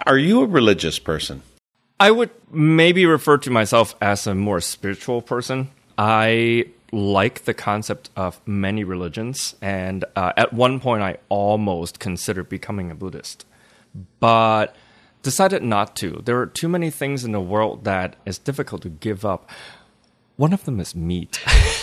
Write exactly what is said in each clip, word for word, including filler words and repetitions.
Are you a religious person? I would maybe refer to myself as a more spiritual person. I like the concept of many religions, and uh, at one point I almost considered becoming a Buddhist, but decided not to. There are too many things in the world that is difficult to give up. One of them is meat.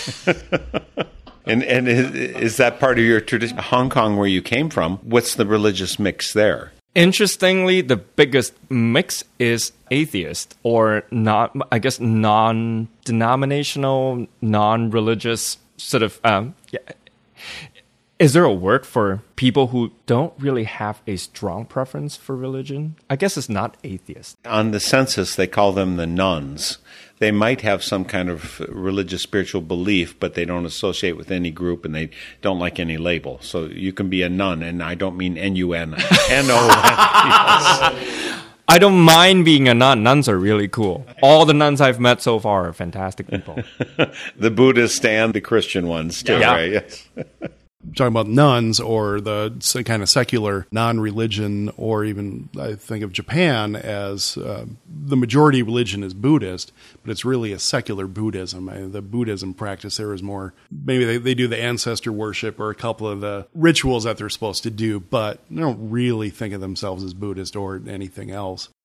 and and is, is that part of your tradition? Hong Kong, where you came from, what's the religious mix there? Interestingly, the biggest mix is atheist, or not, I guess, non-denominational, non-religious sort of. Um, yeah. Is there a word for people who don't really have a strong preference for religion? I guess it's not atheist. On the census, they call them the nuns. They might have some kind of religious spiritual belief, but they don't associate with any group and they don't like any label. So you can be a nun, and I don't mean N U N, N O N. I don't mind being a nun. Nuns are really cool. All the nuns I've met so far are fantastic people. The Buddhist and the Christian ones, too, yeah. right? Yes. Talking about nuns or the kind of secular non-religion, or even I think of Japan as uh, the majority religion is Buddhist, but it's really a secular Buddhism. I, the Buddhism practice there is more, maybe they, they do the ancestor worship or a couple of the rituals that they're supposed to do, but they don't really think of themselves as Buddhist or anything else.